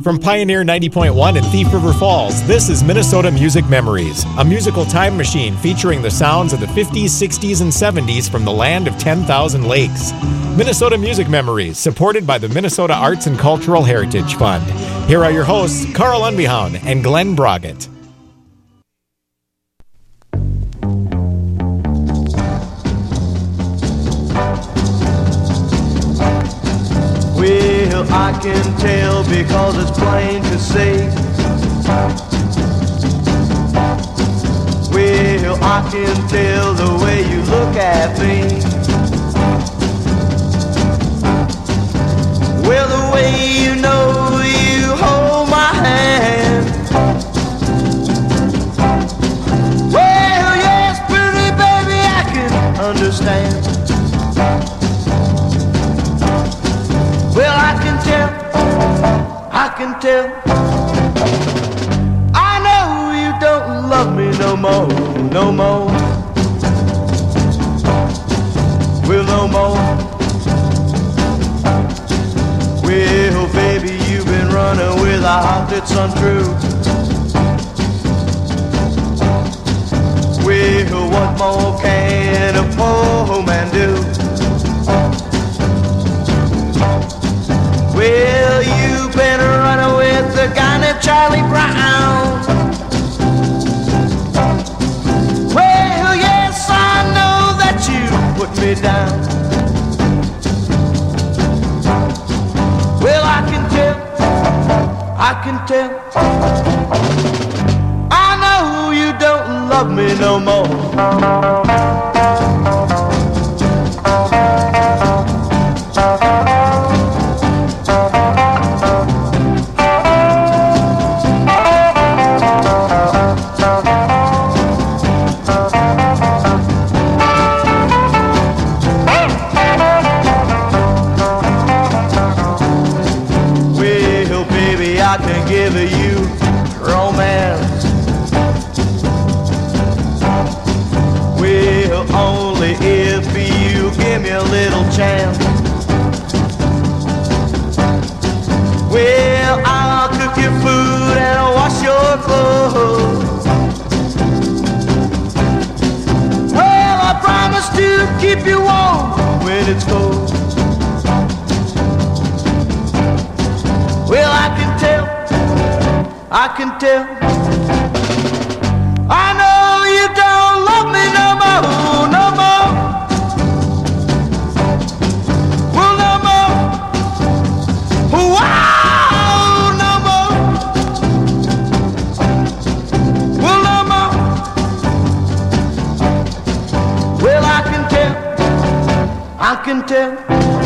From Pioneer 90.1 in Thief River Falls, this is Minnesota Music Memories, a musical time machine featuring the sounds of the 50s, 60s, and 70s from the land of 10,000 lakes. Minnesota Music Memories, supported by the Minnesota Arts and Cultural Heritage Fund. Here are your hosts, Carl Unbehound and Glenn Broggett. Well, I can tell because it's plain to see. Well, I can tell the way you look at me. Well, the way you know you hold my hand. Well, yes, pretty baby, I can understand. Well, I can tell, I know you don't love me no more, no more. Well, no more. Well, baby, you've been running with a heart that's untrue. Well, what more can a poor man do? Well, you've been running with the guy named Charlie Brown. Well, yes, I know that you put me down. Well, I can tell, I know you don't love me no more. Chance. Well, I'll cook your food and I'll wash your clothes. Well, I promise to keep you warm when it's cold. Well, I can tell, I know you don't love me no more, no more. I can tell,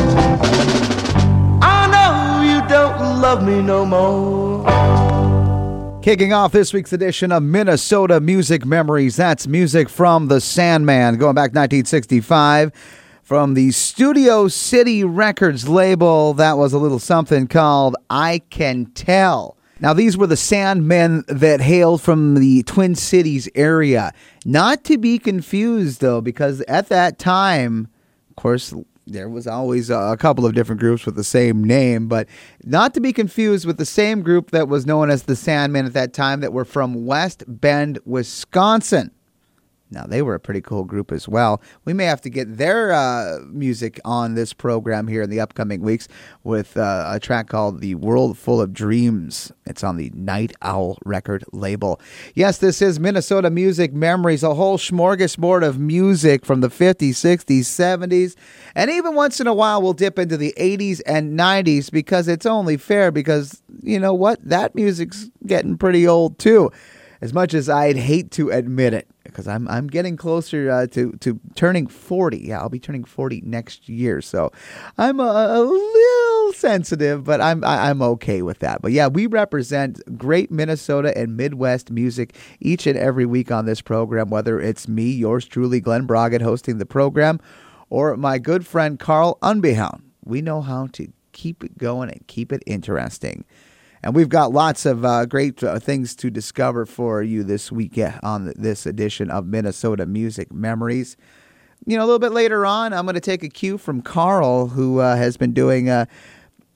I know you don't love me no more. Kicking off this week's edition of Minnesota Music Memories, that's music from The Sandman, going back 1965. From the Studio City Records label, that was a little something called I Can Tell. Now, these were the Sandmen that hailed from the Twin Cities area. Not to be confused, though, because at that time, of course, there was always a couple of different groups with the same name, but not to be confused with the same group that was known as the Sandmen at that time that were from West Bend, Wisconsin. Now, they were a pretty cool group as well. We may have to get their music on this program here in the upcoming weeks with a track called The World Full of Dreams. It's on the Night Owl record label. Yes, this is Minnesota Music Memories, a whole smorgasbord of music from the 50s, 60s, 70s, and even once in a while we'll dip into the 80s and 90s because it's only fair because, you know what, that music's getting pretty old too, as much as I'd hate to admit it. Because I'm getting closer to turning 40. Yeah, I'll be turning 40 next year. So I'm a little sensitive, but I'm okay with that. But yeah, we represent great Minnesota and Midwest music each and every week on this program, whether it's me, yours truly, Glenn Broggett, hosting the program, or my good friend Carl Unbehound. We know how to keep it going and keep it interesting. And we've got lots of great things to discover for you this week on this edition of Minnesota Music Memories. You know, a little bit later on, I'm going to take a cue from Carl, who has been doing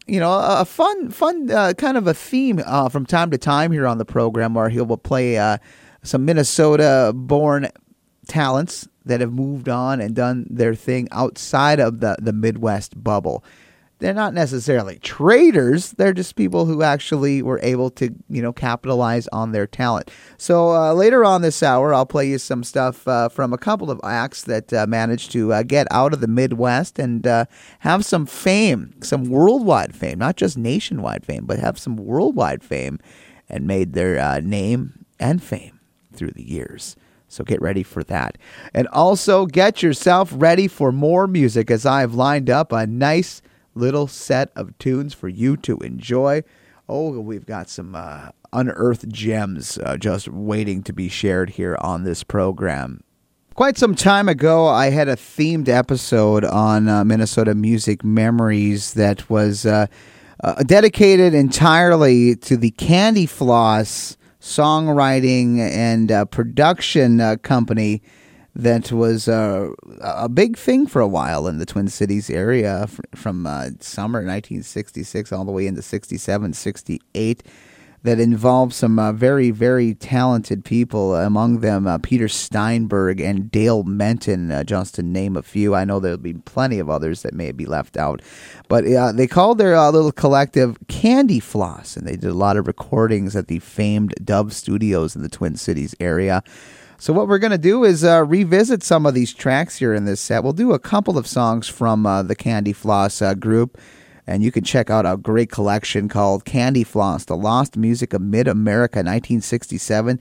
a fun kind of a theme from time to time here on the program, where he will play some Minnesota-born talents that have moved on and done their thing outside of the Midwest bubble. They're not necessarily traders. They're just people who actually were able to, capitalize on their talent. So later on this hour, I'll play you some stuff from a couple of acts that managed to get out of the Midwest and have some fame, some worldwide fame, not just nationwide fame, but have some worldwide fame and made their name and fame through the years. So get ready for that. And also get yourself ready for more music, as I've lined up a nice little set of tunes for you to enjoy. Oh, we've got some unearthed gems just waiting to be shared here on this program. Quite some time ago, I had a themed episode on Minnesota Music Memories that was dedicated entirely to the Candy Floss songwriting and production company that was a big thing for a while in the Twin Cities area from summer 1966 all the way into 67, 68, that involved some very, very talented people, among them Peter Steinberg and Dale Menton, just to name a few. I know there'll be plenty of others that may be left out. But they called their little collective Candy Floss, and they did a lot of recordings at the famed Dove Studios in the Twin Cities area. So what we're going to do is revisit some of these tracks here in this set. We'll do a couple of songs from the Candy Floss group, and you can check out a great collection called Candy Floss, The Lost Music of Mid-America, 1967 to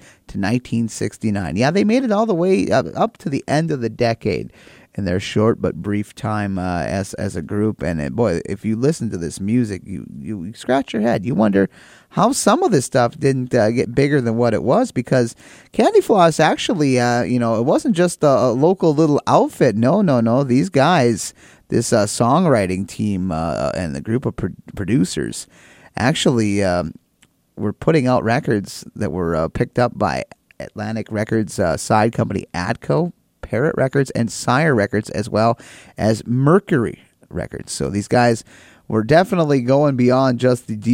1969. Yeah, they made it all the way up to the end of the decade in their short but brief time as a group. And boy, if you listen to this music, you scratch your head. You wonder how some of this stuff didn't get bigger than what it was, because Candy Floss actually, it wasn't just a local little outfit. No. These guys, this songwriting team and the group of producers actually were putting out records that were picked up by Atlantic Records side company Atco, Parrot Records, and Sire Records, as well as Mercury Records. So these guys were definitely going beyond just the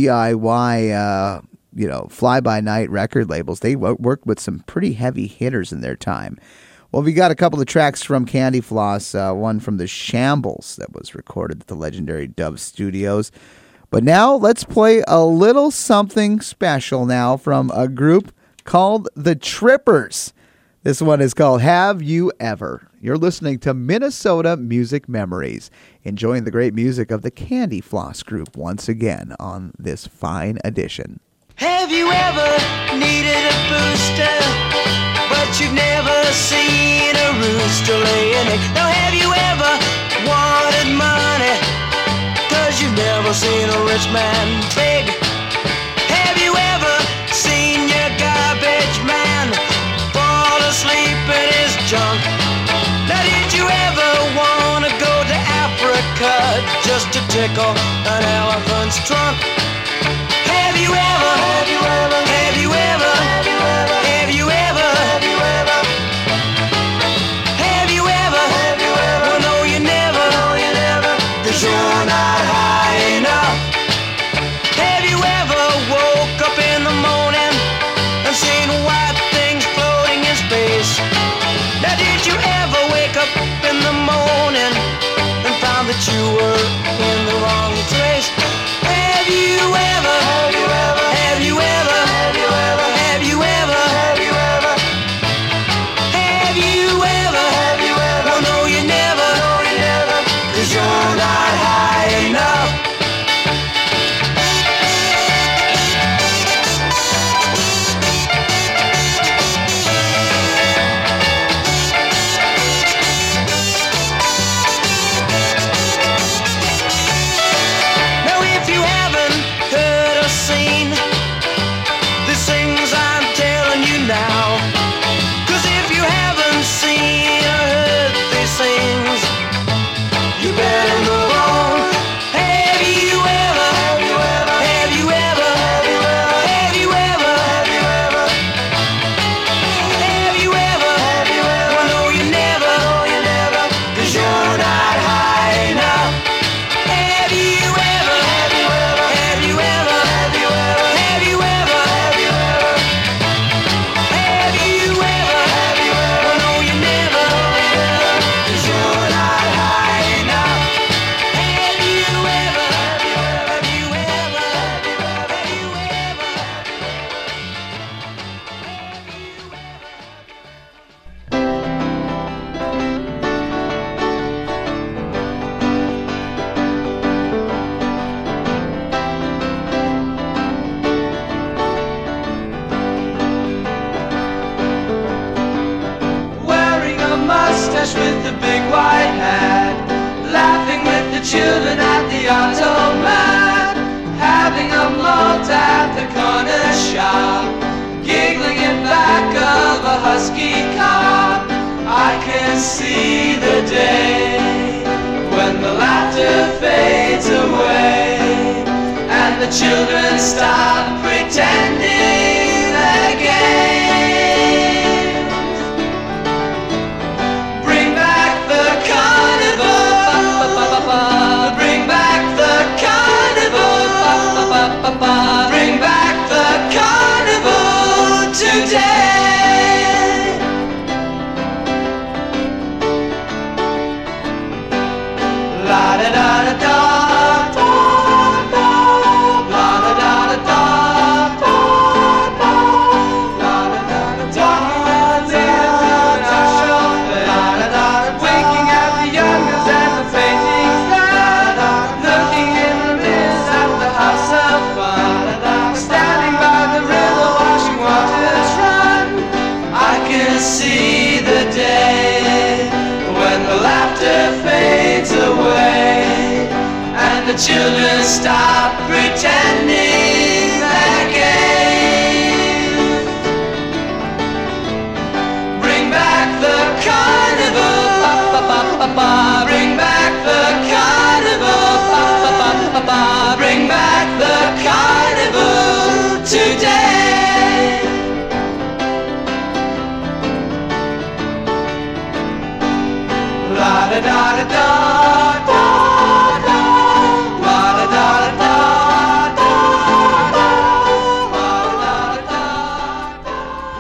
DIY, fly-by-night record labels. They worked with some pretty heavy hitters in their time. Well, we got a couple of tracks from Candy Floss, one from the Shambles that was recorded at the legendary Dove Studios. But now let's play a little something special now from a group called The Trippers. This one is called Have You Ever? You're listening to Minnesota Music Memories, enjoying the great music of the Candy Floss Group once again on this fine edition. Have you ever needed a booster, but you've never seen a rooster lay an egg? Now have you ever wanted money, 'cause you've never seen a rich man beg? Have you ever seen your garbage man fall asleep in his junk? Now did you ever want to go to Africa just to tickle an elephant's trunk? Have you ever, have you ever, have you ever, have you ever, have you ever, have you ever, have you ever, have you ever, well no you never, cause you're not high enough. Have you ever woke up in the morning and seen white things floating in space? Now did you ever wake up in the morning and found that you were in the wrong place? Have you the children at the automat, having a malt at the corner shop, giggling in back of a husky car. I can see the day when the laughter fades away and the children stop pretending their games. Bring back the carnival, bring back the carnival, bring back the carnival today. La da da da da da da, la da da da da da da, la da da da da da, winking at the youngers and the fainting flat, looking in the mirrors at the house of fun, standing by the river watching waters run. I can see the day when the laughter fades away and the children stop pretending their games. Bring back the carnival, bring back the carnival, bring back the carnival today. La da da da da da da, la da da da da da, la da da da.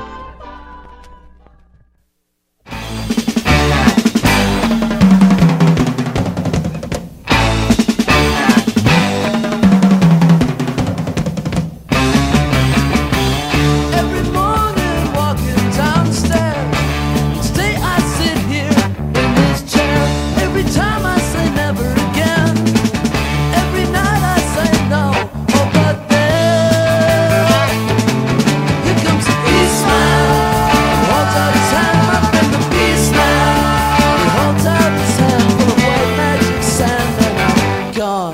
Every morning walking downstairs, each day I sit here in this chair. Every time I say never again, every night I say no. Oh, but then here comes the policeman. He holds out his hand up in the policeman. He holds out his hand full of white magic sand, and I'm gone.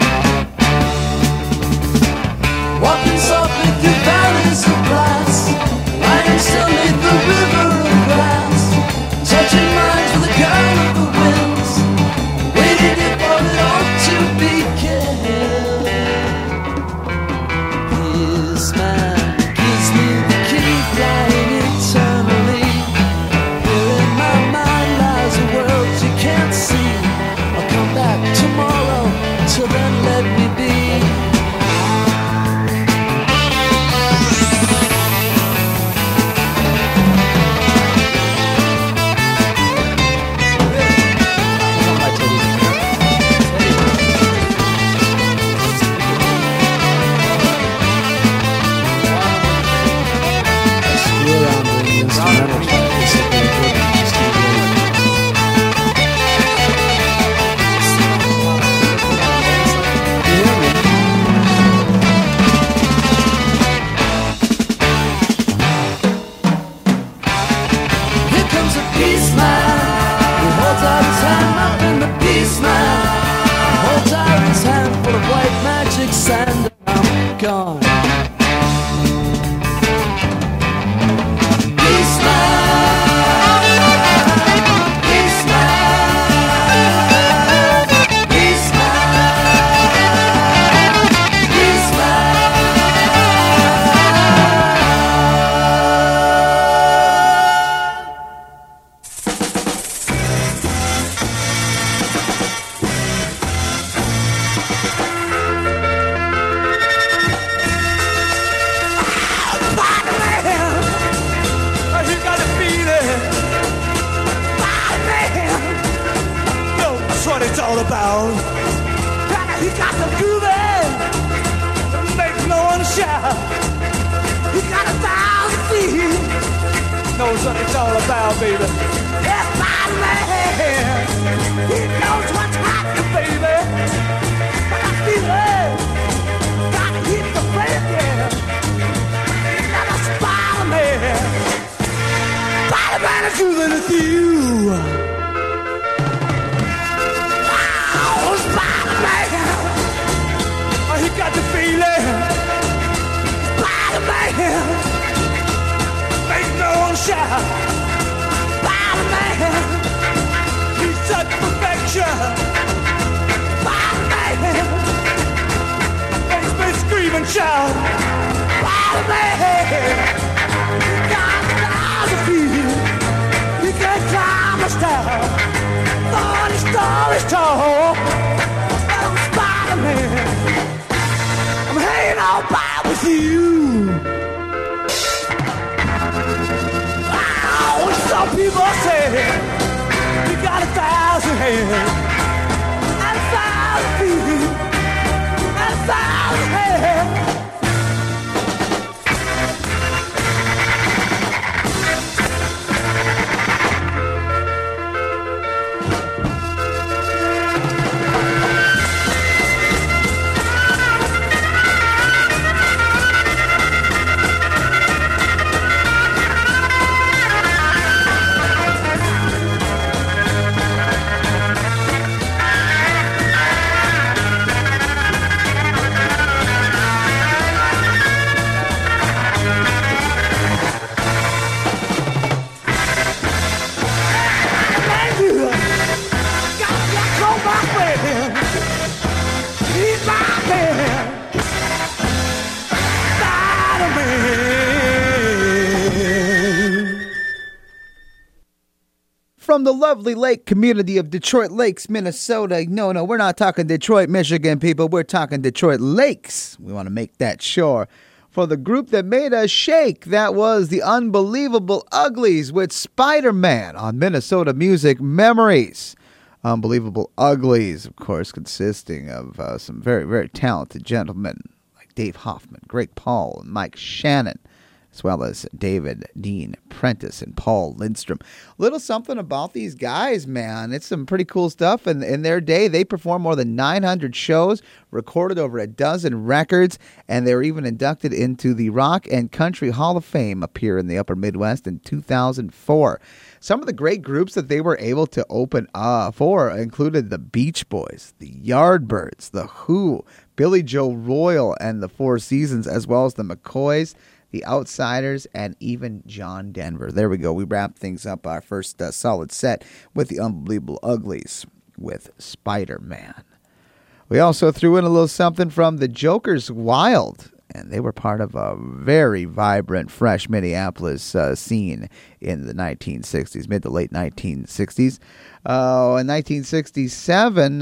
Walking softly through valleys of glass, lying still neath the river of grass, touching minds with the curl of the winds, waiting for it all to begin. This man gives me the key, flying eternally. Here in my mind lies a world you can't see. I'll come back tomorrow, till then let me be. Here comes a policeman. He holds out his hand up in the policeman. He holds out his hand full of white magic sand, and I'm gone. What it's all about. He got the grooving, make no one shout. He got 1,000 feet, knows what it's all about, baby. Yes, my man, he knows what's happening, baby. Got a feeling, gotta keep the faith, yeah. Another Spider-Man, Spider-Man is grooving with you. man makes no one shout. Spider-Man, he's such perfection. Spider-Man makes me scream and shout. Spider-Man, got stars of fear. He can climb a star. 40 stories tall. I'm Spider-Man. I'm hanging on by with you. Oh, some people say you got 1,000 hands and 1,000 feet and 1,000 hands. From the lovely lake community of Detroit Lakes, Minnesota. No, we're not talking Detroit, Michigan, people. We're talking Detroit Lakes. We want to make that sure. For the group that made us shake, that was the Unbelievable Uglies with Spider-Man on Minnesota Music Memories. Unbelievable Uglies, of course, consisting of some very, very talented gentlemen like Dave Hoffman, Greg Paul, and Mike Shannon, as well as David Dean Prentice and Paul Lindstrom. Little something about these guys, man. It's some pretty cool stuff. And in their day, they performed more than 900 shows, recorded over a dozen records, and they were even inducted into the Rock and Country Hall of Fame up here in the Upper Midwest in 2004. Some of the great groups that they were able to open for included the Beach Boys, the Yardbirds, the Who, Billy Joe Royal and the Four Seasons, as well as the McCoys, the Outsiders, and even John Denver. There we go. We wrapped things up, our first solid set with the Unbelievable Uglies with Spider-Man. We also threw in a little something from the Jokers Wild, and they were part of a very vibrant, fresh Minneapolis scene in the 1960s, mid to late 1960s. In 1967,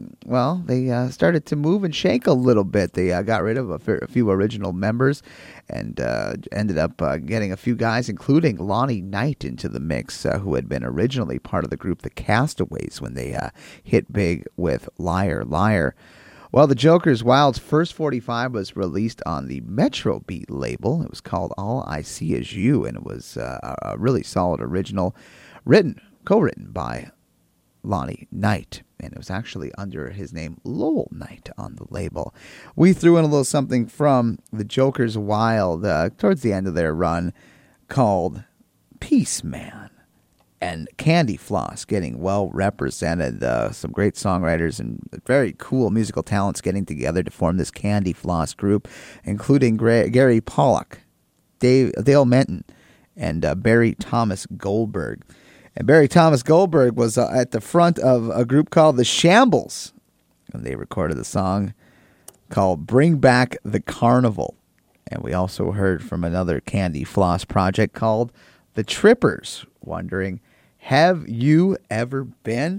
they started to move and shake a little bit. They got rid of a few original members and ended up getting a few guys, including Lonnie Knight, into the mix, who had been originally part of the group The Castaways when they hit big with Liar, Liar. Well, the Jokers Wild's first 45 was released on the Metro Beat label. It was called All I See Is You, and it was a really solid original, co-written by Lonnie Knight, and it was actually under his name Lowell Knight on the label. We threw in a little something from the Jokers Wild towards the end of their run called Peace Man. And Candy Floss getting well represented. Some great songwriters and very cool musical talents getting together to form this Candy Floss group, including Gary Pollock, Dale Menton, and Barry Thomas Goldberg. And Barry Thomas Goldberg was at the front of a group called The Shambles, and they recorded a song called Bring Back the Carnival. And we also heard from another Candy Floss project called The Trippers, wondering, have you ever been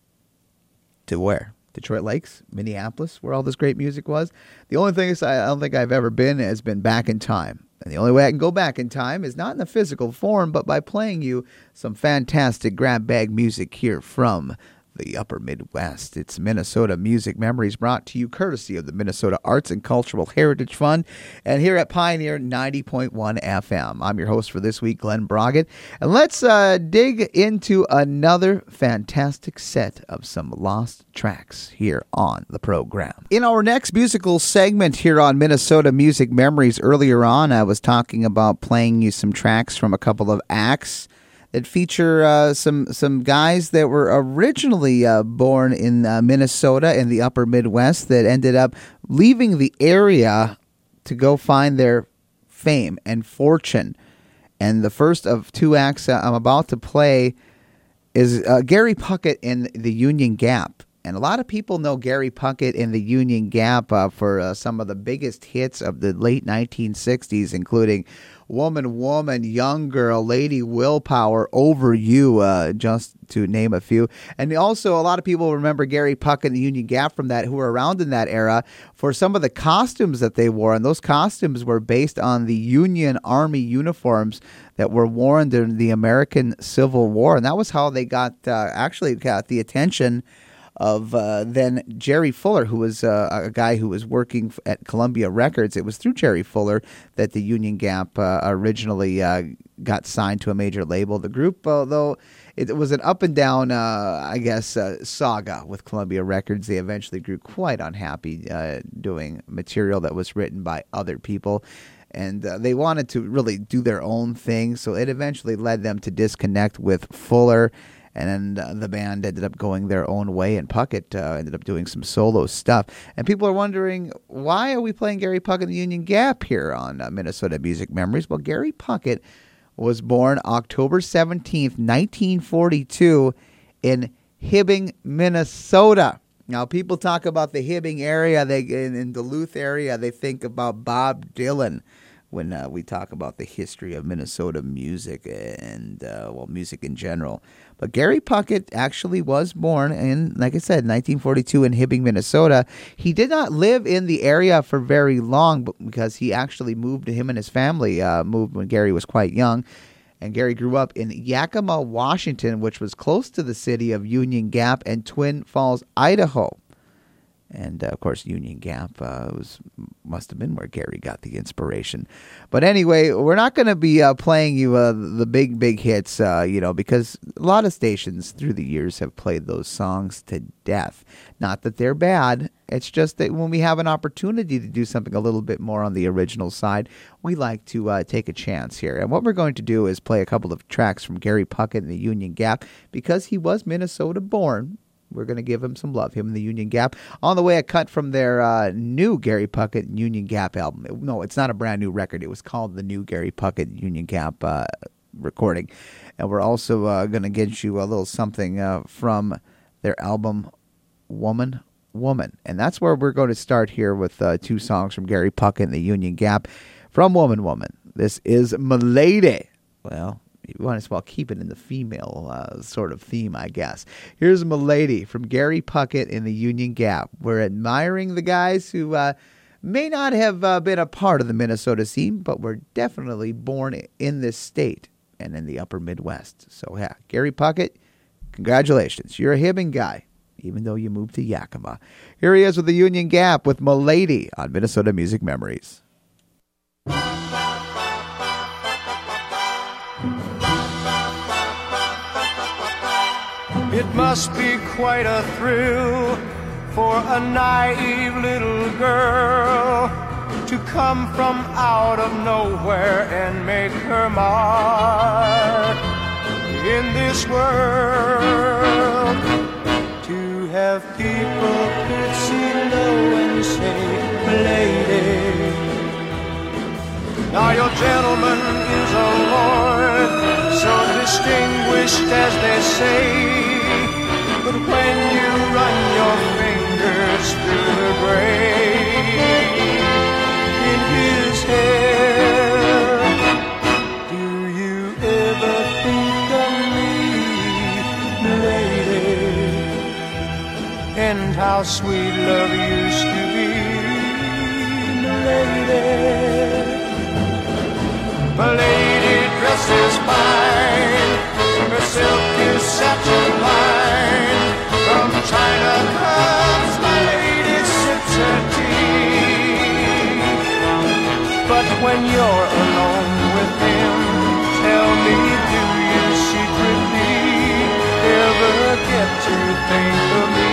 to where? Detroit Lakes, Minneapolis, where all this great music was? The only thing is I don't think I've ever been has been back in time. And the only way I can go back in time is not in a physical form, but by playing you some fantastic grab bag music here from the Upper Midwest. It's Minnesota Music Memories, brought to you courtesy of the Minnesota Arts and Cultural Heritage Fund, and here at Pioneer 90.1 FM. I'm your host for this week, Glenn Broggett, and let's dig into another fantastic set of some lost tracks here on the program. In our next musical segment here on Minnesota Music Memories, earlier on I was talking about playing you some tracks from a couple of acts that feature some guys that were originally born in Minnesota in the Upper Midwest that ended up leaving the area to go find their fame and fortune. And the first of two acts I'm about to play is Gary Puckett in the Union Gap. And a lot of people know Gary Puckett in the Union Gap for some of the biggest hits of the late 1960s, including Woman, Woman, Young Girl, Lady Willpower, Over You, just to name a few. And also a lot of people remember Gary Puckett and the Union Gap from that, who were around in that era, for some of the costumes that they wore. And those costumes were based on the Union Army uniforms that were worn during the American Civil War. And that was how they got the attention of then Jerry Fuller, who was a guy who was working at Columbia Records. It was through Jerry Fuller that the Union Gap originally got signed to a major label. The group, though it was an up and down, saga with Columbia Records, they eventually grew quite unhappy doing material that was written by other people. And they wanted to really do their own thing, so it eventually led them to disconnect with Fuller. And then the band ended up going their own way, and Puckett ended up doing some solo stuff. And people are wondering, why are we playing Gary Puckett and the Union Gap here on Minnesota Music Memories? Well, Gary Puckett was born October 17th, 1942 in Hibbing, Minnesota. Now, people talk about the Hibbing area, in Duluth area, they think about Bob Dylan when we talk about the history of Minnesota music and, music in general. But Gary Puckett actually was born in, like I said, 1942 in Hibbing, Minnesota. He did not live in the area for very long because he actually moved, him and his family moved when Gary was quite young. And Gary grew up in Yakima, Washington, which was close to the city of Union Gap, and Twin Falls, Idaho. And, of course, Union Gap must have been where Gary got the inspiration. But anyway, we're not going to be playing you the big hits, because a lot of stations through the years have played those songs to death. Not that they're bad. It's just that when we have an opportunity to do something a little bit more on the original side, we like to take a chance here. And what we're going to do is play a couple of tracks from Gary Puckett and the Union Gap, because he was Minnesota born. We're going to give him some love, him and the Union Gap. On the way, a cut from their new Gary Puckett and Union Gap album. No, it's not a brand new record. It was called the new Gary Puckett Union Gap recording. And we're also going to get you a little something from their album, Woman, Woman. And that's where we're going to start here with two songs from Gary Puckett and the Union Gap from Woman, Woman. This is Milady. Well, you might as well keep it in the female sort of theme, I guess. Here's Milady from Gary Puckett in the Union Gap. We're admiring the guys who may not have been a part of the Minnesota scene, but were definitely born in this state and in the upper Midwest. So, yeah, Gary Puckett, congratulations. You're a Hibbing guy, even though you moved to Yakima. Here he is with the Union Gap with Milady on Minnesota Music Memories. It must be quite a thrill for a naive little girl to come from out of nowhere and make her mark in this world. To have people curtsy low and say, "Lady." Now your gentleman is a lord, so distinguished as they say. But when you run your fingers through the gray in his hair, do you ever think of me, lady? And how sweet love used to be, lady. My lady dresses fine, her silk is satin line. From China comes my lady sips her tea. But when you're alone with him, tell me, do you secretly ever get to think of me,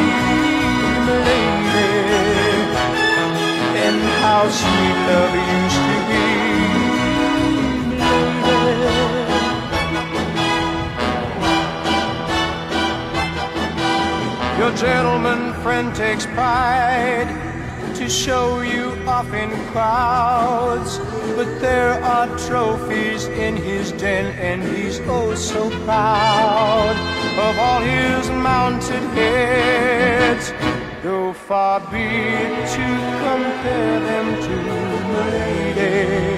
lady? And how sweet love used to be. Your gentleman friend takes pride to show you off in crowds, but there are trophies in his den, and he's oh so proud of all his mounted heads. Though far be it to compare them to Milady,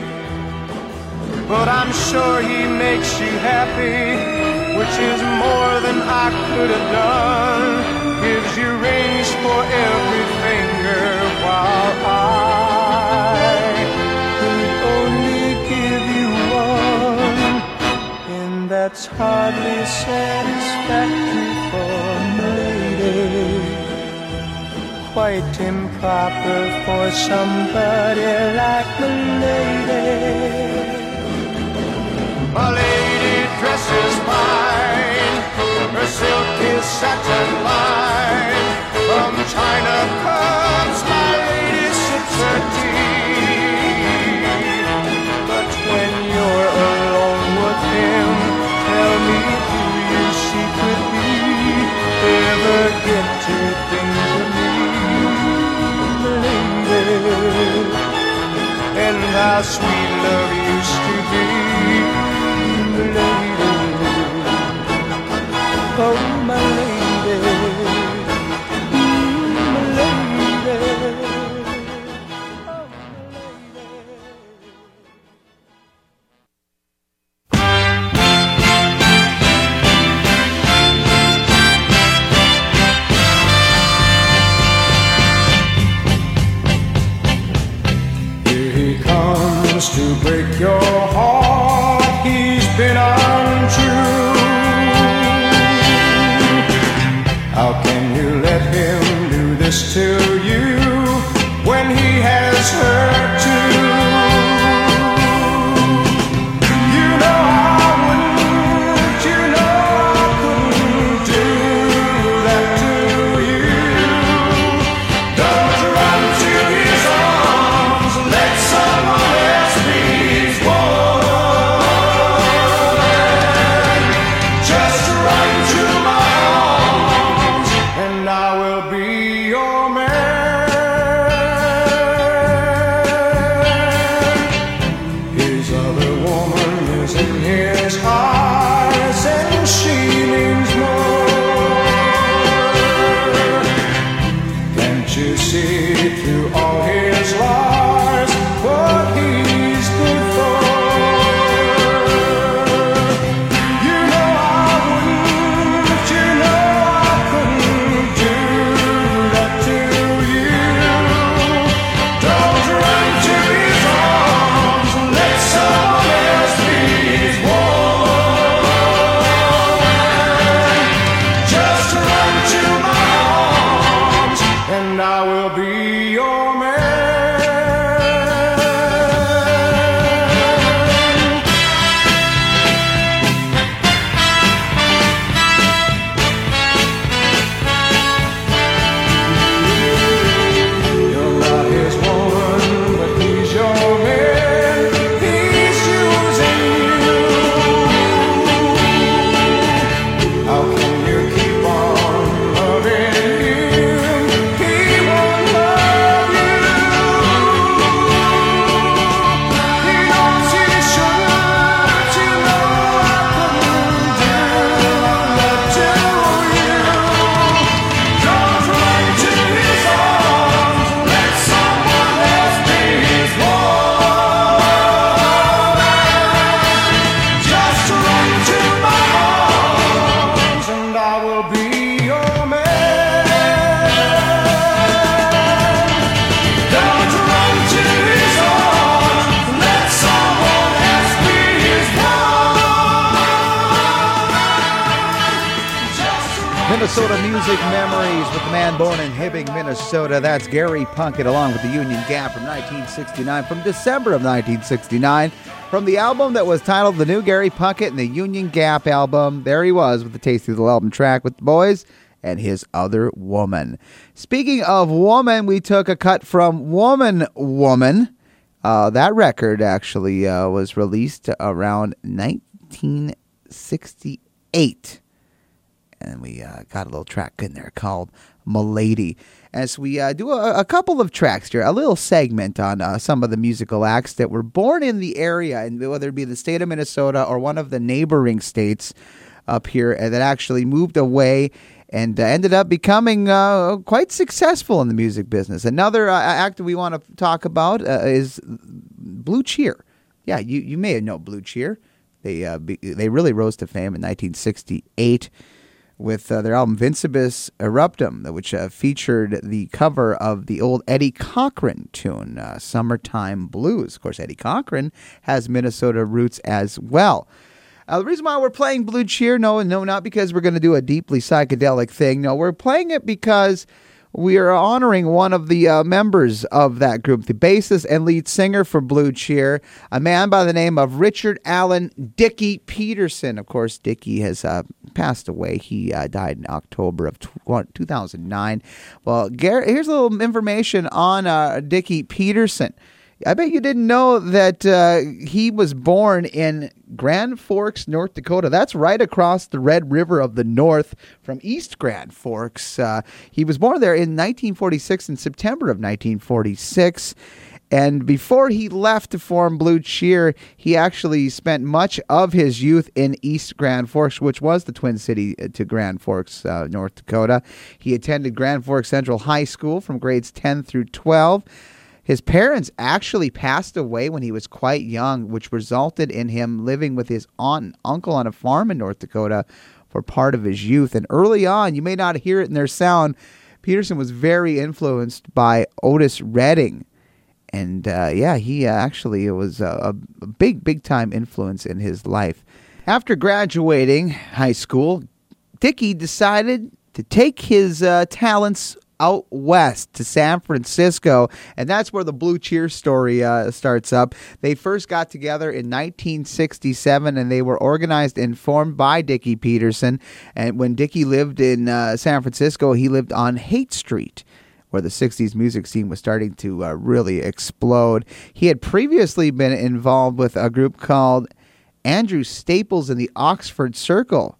but I'm sure he makes you happy, which is more than I could have done. Gives you rings for every finger, while I could only give you one, and that's hardly satisfactory for Milady. Quite improper for somebody like Milady. My lady dresses fine, her silk is satin lined. From china cups my lady sips her tea. But when you're alone with him, tell me, do you secretly ever get to think of me, lady? And how sweet love used to be, lady, oh my lady, my lady, oh my lady. Here he comes to break your heart, he's been untrue. How can you let him do this to you when he has hurt you? You know I wouldn't, you know I couldn't do that to you. Don't run to his arms, let someone else be his woman. Just run to my arms, and I will be your man. His other woman is in his eyes, and she means more. Can't you see through all his lies what he's good for? You know I wouldn't, you know I couldn't do that to you. Don't run to his arms, let someone else be his woman. Just run to my arms, and I will be your man. You're not his woman, but he's your man. He's using you. How can you keep on loving him? He won't love you. He knows he shouldn't. You know I couldn't do that to you. Don't run to his arms, let someone else be his woman. Just run to my arms, and I will be your man. Don't run to his arms, let someone else be his woman. Just run. Minnesota Music Memories with the man born in Hibbing, Minnesota. That's Gary Puckett along with the Union Gap from 1969, from December of 1969. From the album that was titled The New Gary Puckett and the Union Gap album, there he was with the Tasty Little Album track with the boys and his other woman. Speaking of woman, we took a cut from Woman. That record actually was released around 1968. And we got a little track in there called Milady. As we do a couple of tracks here, a little segment on some of the musical acts that were born in the area, and whether it be the state of Minnesota or one of the neighboring states up here that actually moved away and ended up becoming quite successful in the music business. Another act we want to talk about is Blue Cheer. Yeah, you may know Blue Cheer. They really rose to fame in 1968 with their album Vincebus Eruptum, which featured the cover of the old Eddie Cochran tune, Summertime Blues. Of course, Eddie Cochran has Minnesota roots as well. The reason why we're playing Blue Cheer, no, not because we're going to do a deeply psychedelic thing. No, we're playing it because we are honoring one of the members of that group, the bassist and lead singer for Blue Cheer, a man by the name of Richard Allen Dickie Peterson. Of course, Dickie has passed away. He died in October of 2009. Well, here's a little information on Dickie Peterson. I bet you didn't know that he was born in Grand Forks, North Dakota. That's right across the Red River of the North from East Grand Forks. He was born there in 1946, in September of 1946. And before he left to form Blue Cheer, he actually spent much of his youth in East Grand Forks, which was the twin city to Grand Forks, North Dakota. He attended Grand Forks Central High School from grades 10 through 12. His parents actually passed away when he was quite young, which resulted in him living with his aunt and uncle on a farm in North Dakota for part of his youth. And early on, you may not hear it in their sound, Peterson was very influenced by Otis Redding. And he actually was a big time influence in his life. After graduating high school, Dickie decided to take his talents out west to San Francisco, and that's where the Blue Cheer story starts up. They first got together in 1967, and they were organized and formed by Dickie Peterson. And when Dickie lived in San Francisco, he lived on Haight Street, where the 60s music scene was starting to really explode. He had previously been involved with a group called Andrew Staples and the Oxford Circle.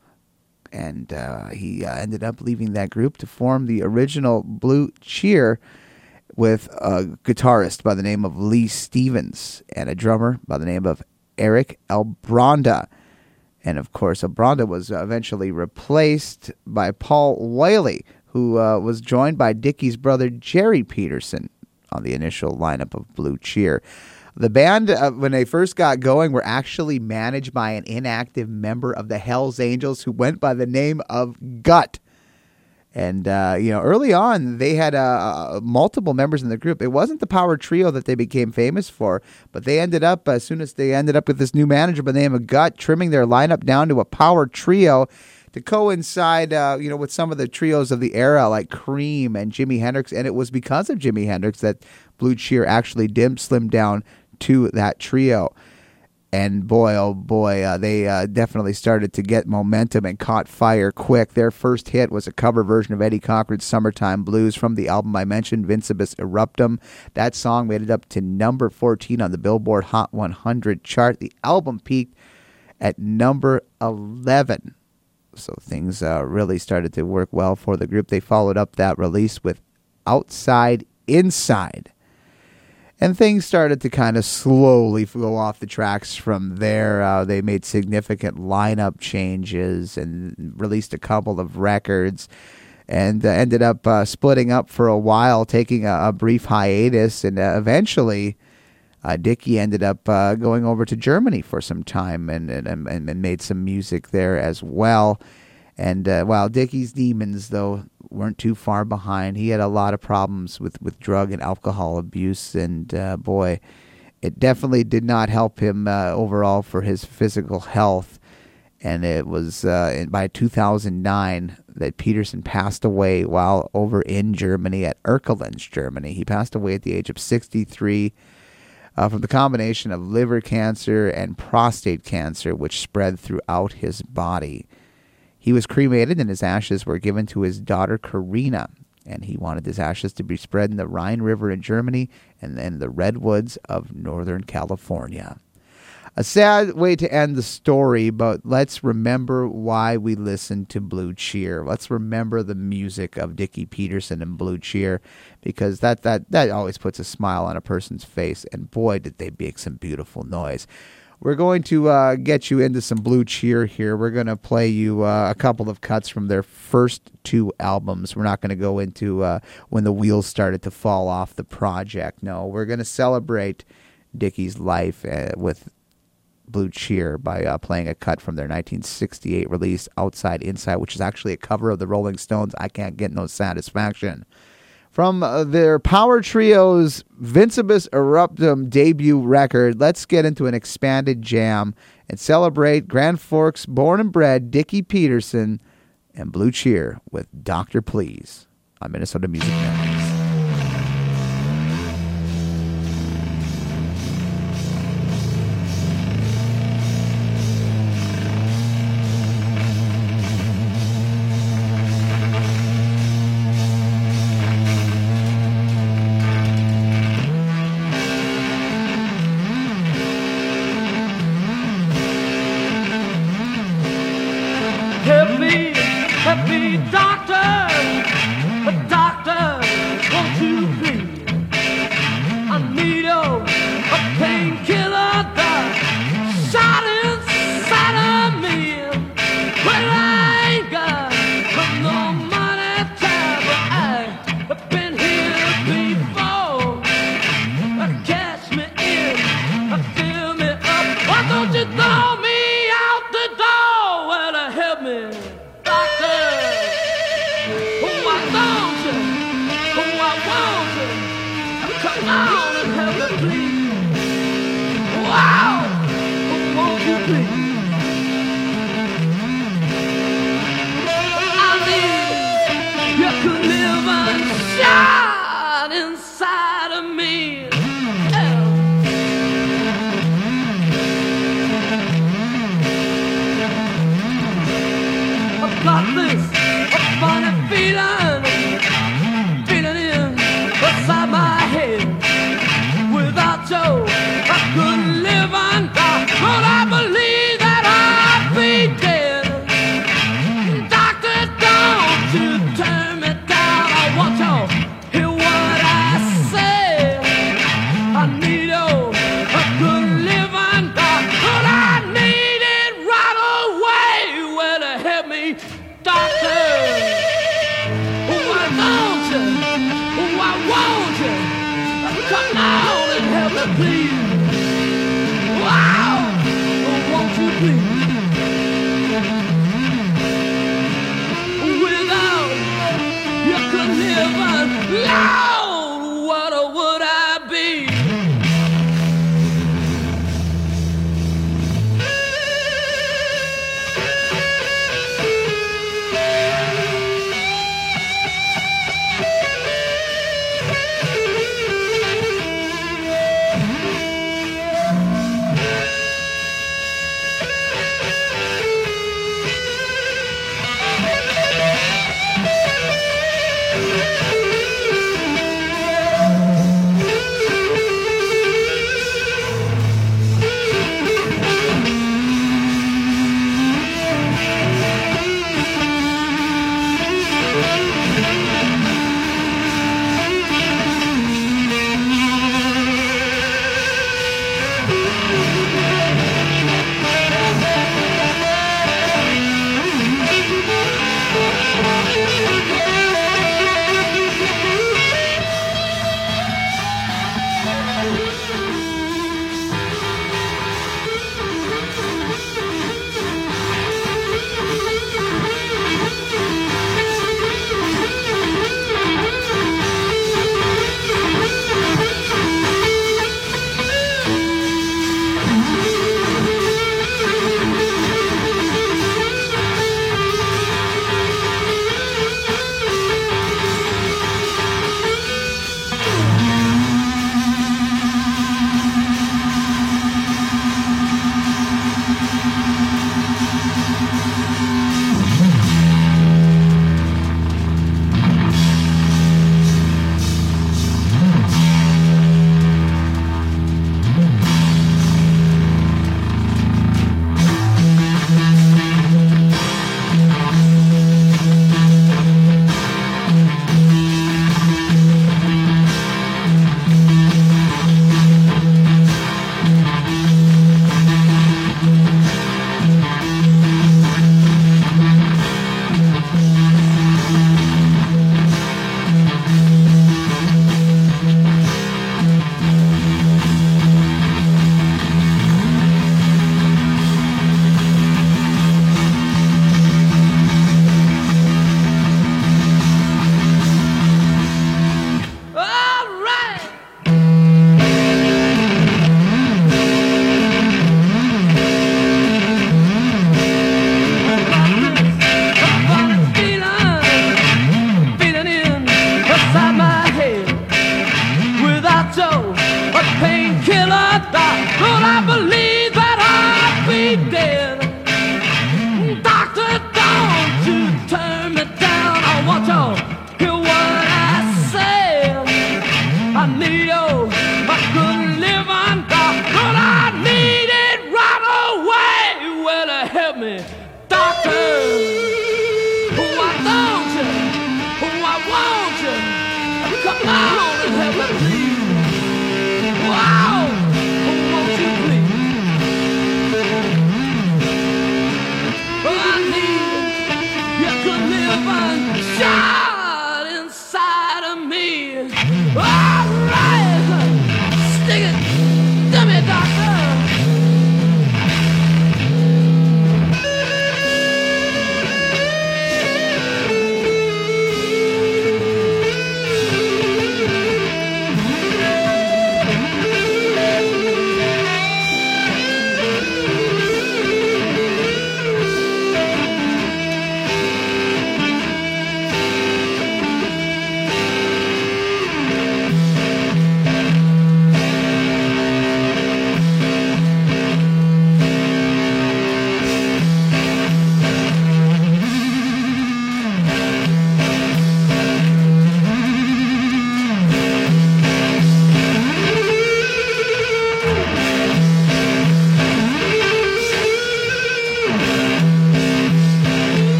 And he ended up leaving that group to form the original Blue Cheer with a guitarist by the name of Lee Stevens and a drummer by the name of Eric Albronda. And, of course, Albronda was eventually replaced by Paul Whaley, who was joined by Dickie's brother Jerry Peterson on the initial lineup of Blue Cheer. The band, when they first got going, were actually managed by an inactive member of the Hells Angels who went by the name of Gut. And, early on, they had multiple members in the group. It wasn't the power trio that they became famous for, but they ended up, as soon as they ended up with this new manager by the name of Gut, trimming their lineup down to a power trio to coincide, with some of the trios of the era like Cream and Jimi Hendrix. And it was because of Jimi Hendrix that Blue Cheer actually slimmed down to that trio. And boy, oh boy, they definitely started to get momentum and caught fire quick. Their first hit was a cover version of Eddie Cochran's Summertime Blues from the album I mentioned, Vincebus Eruptum. That song made it up to number 14 on the Billboard Hot 100 chart. The album peaked at number 11. So things really started to work well for the group. They followed up that release with Outside Inside. And things started to kind of slowly go off the tracks from there. They made significant lineup changes and released a couple of records and ended up splitting up for a while, taking a brief hiatus. And eventually, Dickie ended up going over to Germany for some time and made some music there as well. And while Dickie's demons, though, weren't too far behind, he had a lot of problems with drug and alcohol abuse. And boy, it definitely did not help him overall for his physical health. And it was by 2009 that Peterson passed away while over in Germany at Erkelenz, Germany. He passed away at the age of 63 from the combination of liver cancer and prostate cancer, which spread throughout his body. He was cremated and his ashes were given to his daughter Karina, and he wanted his ashes to be spread in the Rhine River in Germany and then the redwoods of Northern California. A sad way to end the story, but let's remember why we listened to Blue Cheer. Let's remember the music of Dickie Peterson and Blue Cheer, because that always puts a smile on a person's face, and boy, did they make some beautiful noise. We're going to get you into some Blue Cheer here. We're going to play you a couple of cuts from their first two albums. We're not going to go into when the wheels started to fall off the project. No, we're going to celebrate Dickie's life with Blue Cheer by playing a cut from their 1968 release, Outside Inside, which is actually a cover of the Rolling Stones' I Can't Get No Satisfaction. From their power trio's Vincebus Eruptum debut record, let's get into an expanded jam and celebrate Grand Forks born and bred Dickie Peterson and Blue Cheer with Dr. Please on Minnesota Music Memories. Happy doctor, won't you please? I need a painkiller that shot inside of me. Well, I ain't got no money, time, but I've been here before. Catch me in, fill me up. Why don't you throw me out the door? Well, help me. Come on and help me, please. Wow, won't you please? I need you to live and shine inside of me. I've got this funny feeling inside my head. Without you, I couldn't live and die. Lord, I believe that I'd be dead. Doctor, don't you turn me down. I want you to hear what I say. I need you, I couldn't live and die. Lord, I need it right away. Well, help me, doctor. Why don't you? Why won't you? Come on and help me, please. Wow, won't you please? Without you could live alone, what would I be? I believe that I'd be dead. Doctor, don't you turn me down. I want you to hear what I say. I need my good living, but I need it right away. Well, help me, doctor. Oh, I don't you. Oh, I want you. Come on and help me, please. Wow. Oh, won't you please?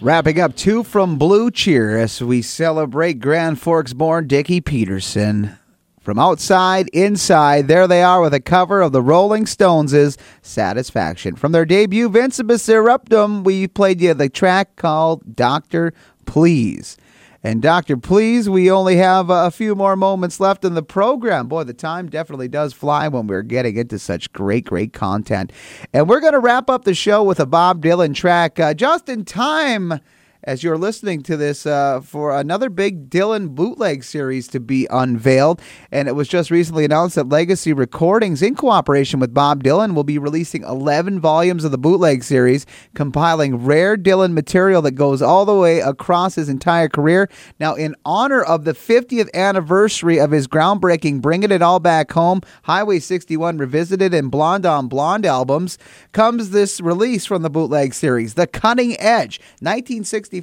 Wrapping up two from Blue Cheer as we celebrate Grand Forks born Dickie Peterson. From outside, inside, there they are with a cover of the Rolling Stones' Satisfaction. From their debut, Vincebus Eruptum, we played you the track called Dr. Please. And Dr. Please, we only have a few more moments left in the program. Boy, the time definitely does fly when we're getting into such great, great content. And we're going to wrap up the show with a Bob Dylan track just in time as you're listening to this for another big Dylan bootleg series to be unveiled. And it was just recently announced that Legacy Recordings, in cooperation with Bob Dylan, will be releasing 11 volumes of the bootleg series, compiling rare Dylan material that goes all the way across his entire career. Now, in honor of the 50th anniversary of his groundbreaking Bringing It All Back Home, Highway 61 Revisited, and Blonde on Blonde albums, comes this release from the bootleg series, The Cutting Edge, 1965 to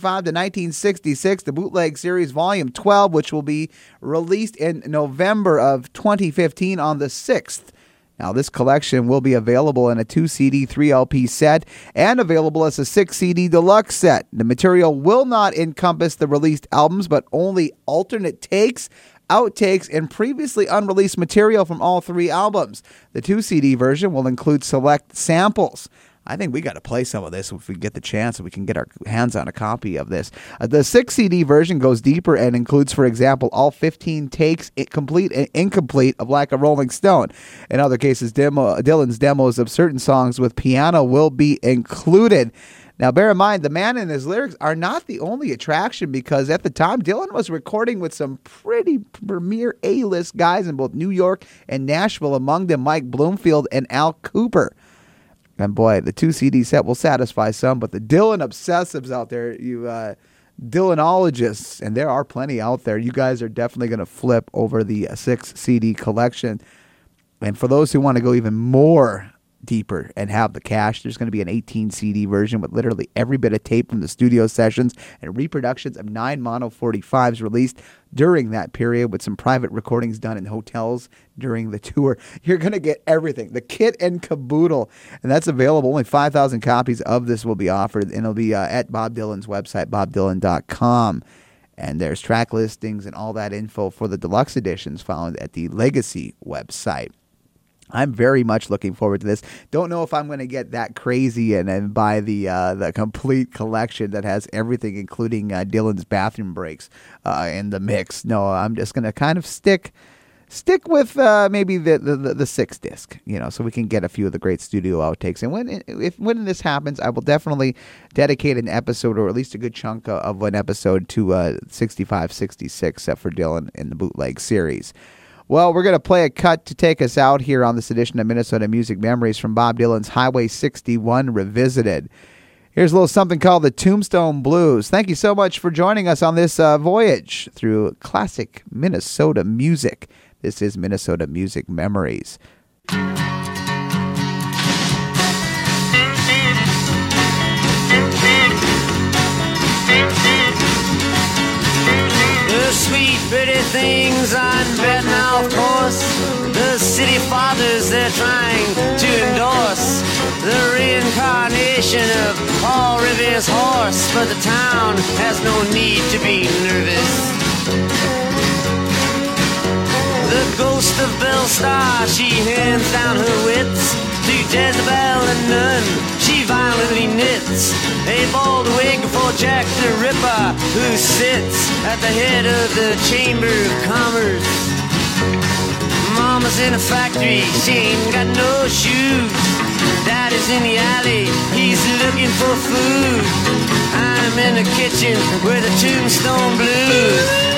1966, the bootleg series volume 12, which will be released in November of 2015 on the 6th. Now, this collection will be available in a 2-CD, 3-LP set and available as a 6-CD deluxe set. The material will not encompass the released albums, but only alternate takes, outtakes, and previously unreleased material from all three albums. The 2-CD version will include select samples. I think we got to play some of this if we get the chance and we can get our hands on a copy of this. The 6-CD version goes deeper and includes, for example, all 15 takes, complete and incomplete, of Like a Rolling Stone. In other cases, Dylan's demos of certain songs with piano will be included. Now, bear in mind, the man and his lyrics are not the only attraction, because at the time, Dylan was recording with some pretty premier A-list guys in both New York and Nashville, among them Mike Bloomfield and Al Cooper. And boy, the 2-CD set will satisfy some, but the Dylan obsessives out there, you Dylanologists, and there are plenty out there, you guys are definitely going to flip over the 6-CD collection. And for those who want to go even more deeper and have the cash, there's going to be an 18-CD version with literally every bit of tape from the studio sessions and reproductions of 9 mono 45s released during that period, with some private recordings done in hotels during the tour. You're going to get everything, the kit and caboodle, and that's available. Only 5,000 copies of this will be offered, and it'll be at Bob Dylan's website, bobdylan.com. And there's track listings and all that info for the deluxe editions found at the Legacy website. I'm very much looking forward to this. Don't know if I'm going to get that crazy and buy the complete collection that has everything, including Dylan's bathroom breaks in the mix. No, I'm just going to kind of stick with maybe the 6-disc, so we can get a few of the great studio outtakes. And when this happens, I will definitely dedicate an episode, or at least a good chunk of an episode, to 65, 66 for Dylan in the bootleg series. Well, we're going to play a cut to take us out here on this edition of Minnesota Music Memories from Bob Dylan's Highway 61 Revisited. Here's a little something called the Tombstone Blues. Thank you so much for joining us on this voyage through classic Minnesota music. This is Minnesota Music Memories. The sweet, pretty things on bed now, of course. The city fathers they're trying to endorse. The reincarnation of Paul Revere's horse. But the town has no need to be nervous. The ghost of Belle Star, she hands down her wits to Jezebel and Nun. She violently knits a bald wig for Jack the Ripper, who sits at the head of the Chamber of Commerce. Mama's in a factory, she ain't got no shoes. Daddy's in the alley, he's looking for food. I'm in the kitchen with the Tombstone Blues.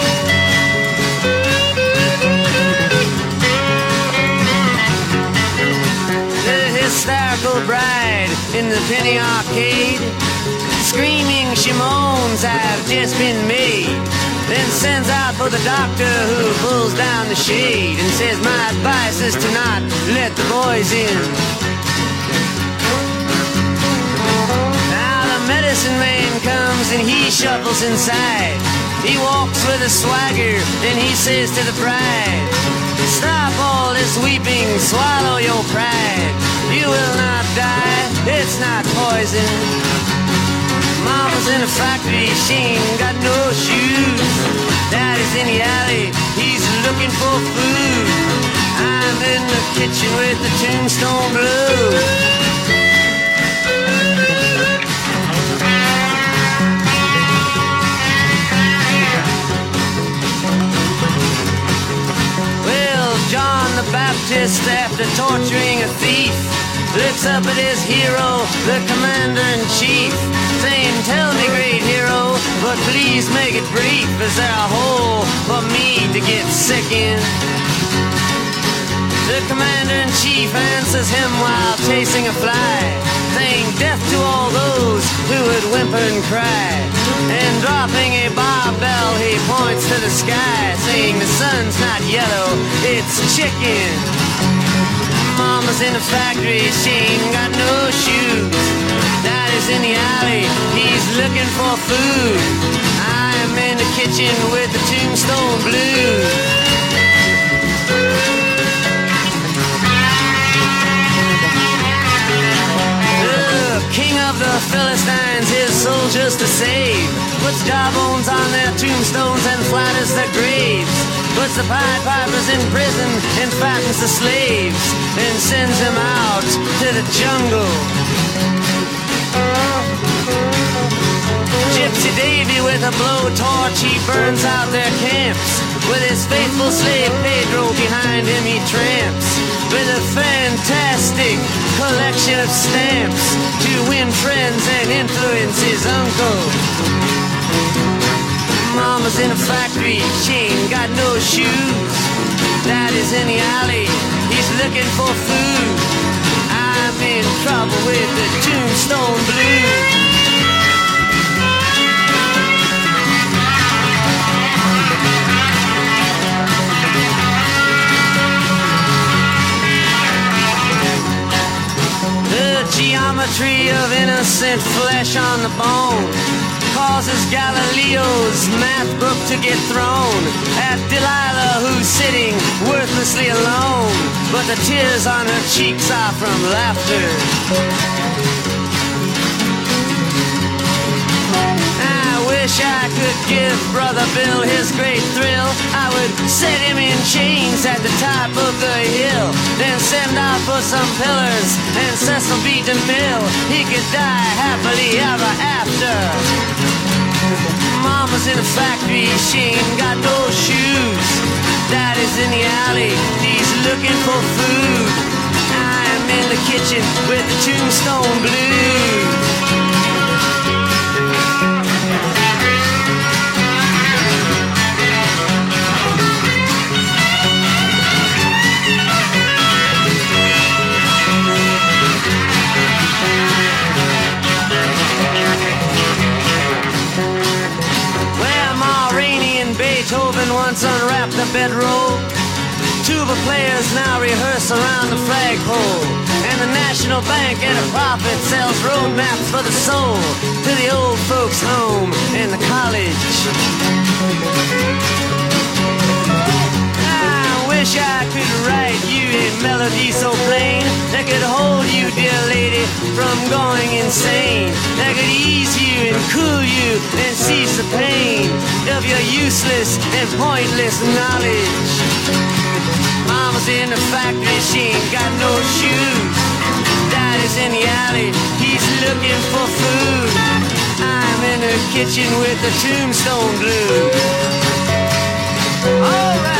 Hysterical bride in the penny arcade, screaming she moans have just been made, then sends out for the doctor, who pulls down the shade and says, my advice is to not let the boys in. Now the medicine man comes and he shuffles inside. He walks with a swagger and he says to the bride, stop all this weeping, swallow your pride. You will not die, it's not poison. Mama's in a factory, she ain't got no shoes. Daddy's in the alley, he's looking for food. I'm in the kitchen with the Tombstone Blues. John the Baptist, after torturing a thief, looks up at his hero, the commander-in-chief, saying, "Tell me, great hero, but please make it brief. Is there a hole for me to get sick in?" The commander-in-chief answers him while chasing a fly, saying, "Death to all those who would whimper and cry." And dropping a barbell, he points to the sky, saying, "The sun's not yellow, it's chicken." Mama's in the factory, she ain't got no shoes. Daddy's in the alley, he's looking for food. I'm in the kitchen with the Tombstone Blues. King of the Philistines, his soldiers to save, puts jawbones on their tombstones and flatters their graves, puts the Pied Pipers in prison and fattens the slaves, and sends them out to the jungle. Gypsy Davy with a blowtorch, he burns out their camps. With his faithful slave Pedro behind him he tramps, with a fantastic collection of stamps to win friends and influence his uncle. Mama's in a factory, she ain't got no shoes. Daddy's in the alley, he's looking for food. I'm in trouble with the Tombstone Blues. Geometry of innocent flesh on the bone causes Galileo's math book to get thrown at Delilah, who's sitting worthlessly alone, but the tears on her cheeks are from laughter. I wish I could give Brother Bill his great thrill. I would set him in chains at the top of the hill, then send out for some pillars and Cecil B. DeMille. He could die happily ever after. Mama's in a factory, she ain't got no shoes. Daddy's in the alley, he's looking for food. I'm in the kitchen with the Tombstone Blues. Beethoven once unwrapped the bedroll. Tuba players now rehearse around the flagpole, and the National Bank at a profit sells road maps for the soul to the old folks' home and the college. I wish I could write you a melody so plain that could hold you, dear lady, from going insane, that could ease you and cool you and cease the pain of your useless and pointless knowledge. Mama's in the factory, she ain't got no shoes. Daddy's in the alley, he's looking for food. I'm in the kitchen with the Tombstone Blues. All right.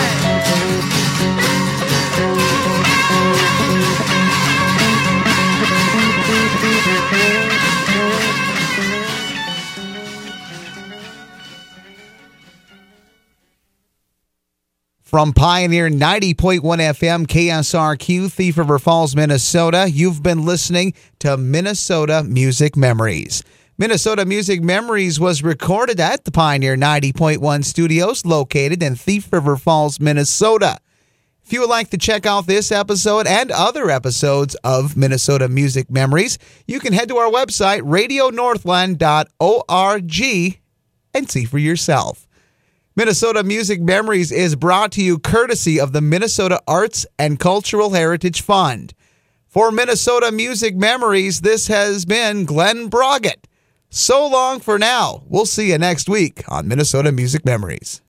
From Pioneer 90.1 FM KSRQ, Thief River Falls, Minnesota, you've been listening to Minnesota Music Memories. Minnesota Music Memories was recorded at the Pioneer 90.1 studios located in Thief River Falls, Minnesota. If you would like to check out this episode and other episodes of Minnesota Music Memories, you can head to our website, radionorthland.org, and see for yourself. Minnesota Music Memories is brought to you courtesy of the Minnesota Arts and Cultural Heritage Fund. For Minnesota Music Memories, this has been Glenn Broggett, So long for now. We'll see you next week on Minnesota Music Memories.